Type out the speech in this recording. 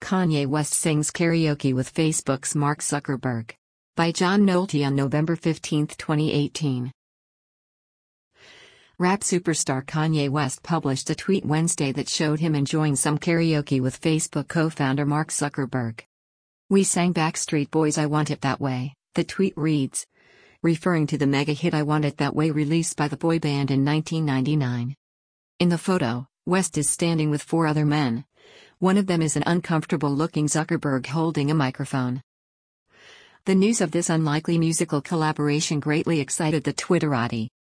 Kanye West sings karaoke with Facebook's Mark Zuckerberg. By John Nolte on November 15, 2018. Rap superstar Kanye West published a tweet Wednesday that showed him enjoying some karaoke with Facebook co-founder Mark Zuckerberg. "We sang Backstreet Boys' I Want It That Way," the tweet reads, referring to the mega hit I Want It That Way released by the boy band in 1999. In the photo, West is standing with 4 other men. One of them is an uncomfortable-looking Zuckerberg holding a microphone. The news of this unlikely musical collaboration greatly excited the Twitterati.